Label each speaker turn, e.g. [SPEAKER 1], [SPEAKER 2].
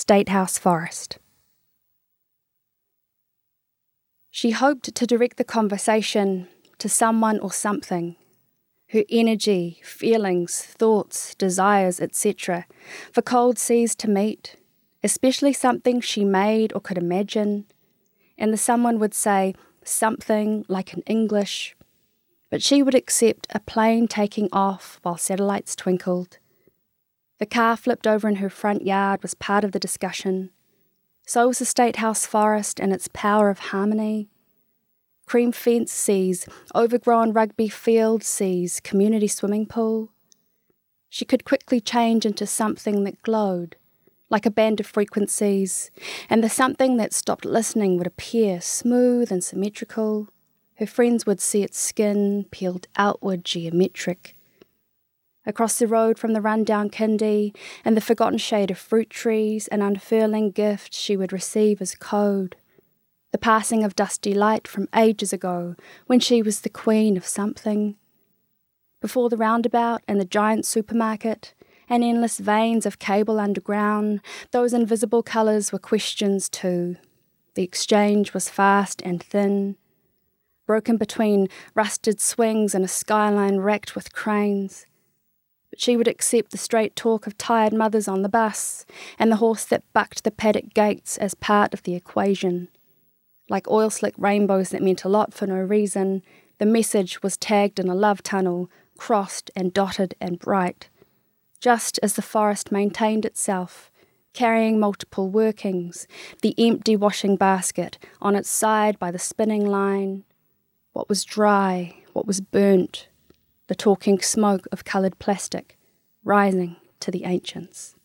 [SPEAKER 1] State House Forest. She hoped to direct the conversation to someone or something, her energy, feelings, thoughts, desires, etc., for cold seas to meet, especially something she made or could imagine, and the someone would say something like in English, but she would accept a plane taking off while satellites twinkled. The car flipped over in her front yard was part of the discussion. So was the State House Forest and its power of harmony. Cream fence seas, overgrown rugby field seas, community swimming pool. She could quickly change into something that glowed, like a band of frequencies, and the something that stopped listening would appear smooth and symmetrical. Her friends would see its skin peeled outward geometric. Across the road from the rundown kindy and the forgotten shade of fruit trees, an unfurling gift she would receive as code. The passing of dusty light from ages ago, when she was the queen of something. Before the roundabout and the giant supermarket, and endless veins of cable underground, those invisible colours were questions too. The exchange was fast and thin, broken between rusted swings and a skyline wrecked with cranes. But she would accept the straight talk of tired mothers on the bus, and the horse that bucked the paddock gates as part of the equation. Like oil-slick rainbows that meant a lot for no reason, the message was tagged in a love tunnel, crossed and dotted and bright. Just as the forest maintained itself, carrying multiple workings, the empty washing basket on its side by the spinning line, what was dry, what was burnt, the talking smoke of coloured plastic, rising to the ancients.